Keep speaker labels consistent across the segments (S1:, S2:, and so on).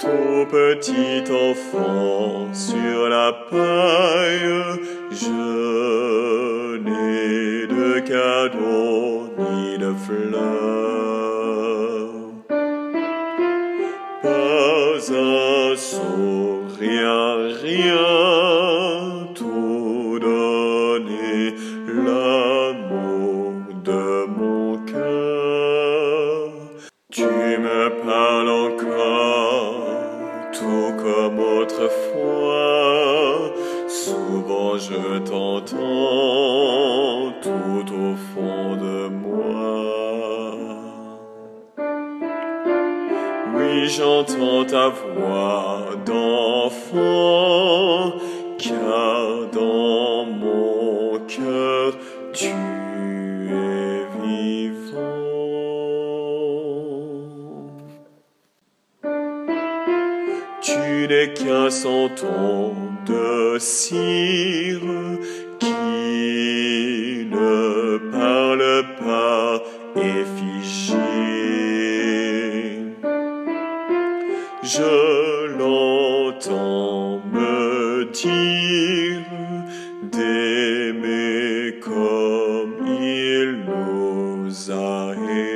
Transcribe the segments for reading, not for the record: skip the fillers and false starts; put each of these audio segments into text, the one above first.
S1: Tout petit enfant sur la paille, je n'ai de cadeaux ni de fleurs. Pas un sourire, rien, tout donné, l'amour de mon cœur. Tu me parles encore, tout comme autrefois, souvent je t'entends, tout au fond de moi. Oui, j'entends ta voix d'enfant, car dans mon cœur tu es vivant. Tu n'es qu'un santon de cire qui ne parle pas et figé. Je l'entends me dire d'aimer comme il nous a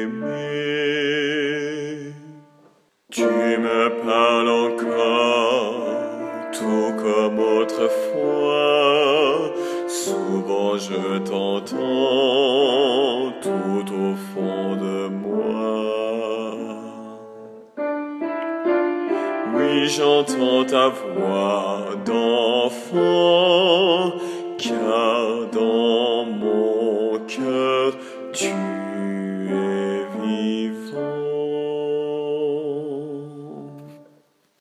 S1: aimés. Tu me parles encore, tout comme autrefois, souvent je t'entends, tout au fond de moi. Oui, j'entends ta voix d'enfant, car dans mon cœur tu